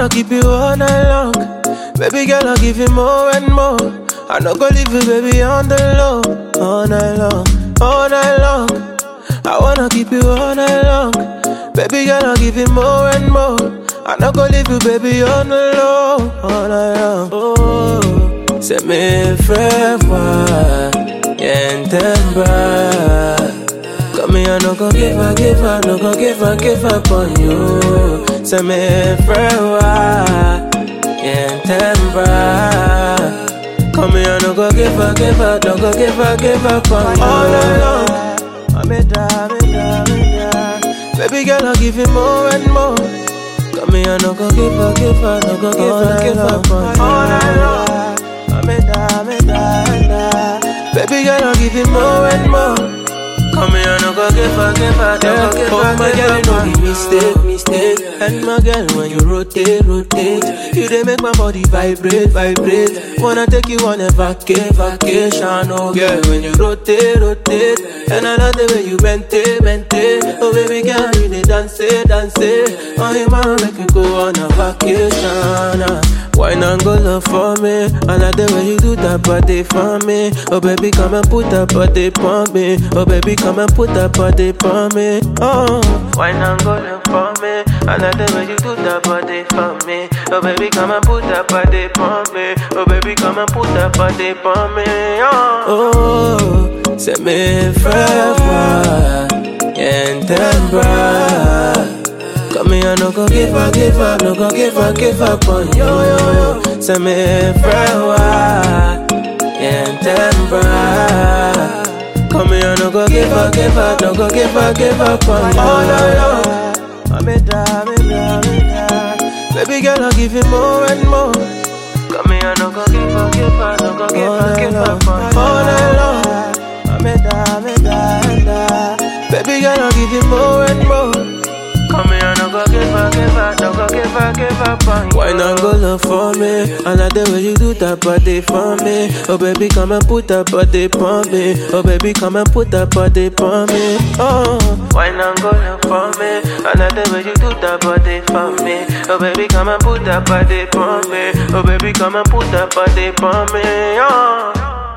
wanna keep you all night long. Baby girl, I'll give you more and more. I no go leave you, baby, on the low. All night long, all night long. I wanna keep you all night long. Baby girl, I'll give you more and more. I no go leave you, baby, on the low. All night long. Oh, se me fue en tembra. Come here, no go give her, no go give her on you. Se me fue en tembra. Come here, no go give her, no go give her on you. All night long. Baby girl, I'll give you more and more. Come here, no go give her, no go give her all night long. Baby girl, I'll give you more and more. Come here, no go give her, no go give her. My girl, you know the mistake. And my girl, when you rotate, you they make my body vibrate. Wanna take you on a vacation, oh girl, when you rotate. And I love the way you bend it. Oh baby girl, you they dance. Oh you wanna make you go on a vacation. Why not go love for me? I like the way you do that body for me. Oh baby, come and put that body for me. Oh baby, come and put that body for me. Oh, why not go love for me? I like the way you do that body for me. Oh baby, come and put that body for me. Oh baby, come and put that body for me. Oh, se me fue en tembra. Come here, no go give her, no go give her on yo. Se me fue en tembra. Come here, no go give her, no go give her on yo. All night long. Baby girl, I'll give you more and more. Come here, no go give her, no go give her all night long. Baby girl, I'll give you more and more. Come here, no go give her, no go give her why not go love for me? I like the way you do that body for me. Oh baby, come and put that body for me. Oh baby, come and put that body for me. Oh, why not go love for me? I like the way you do that body for me. Oh baby, come and put that body for me. Oh baby, come and put that body for me. Oh.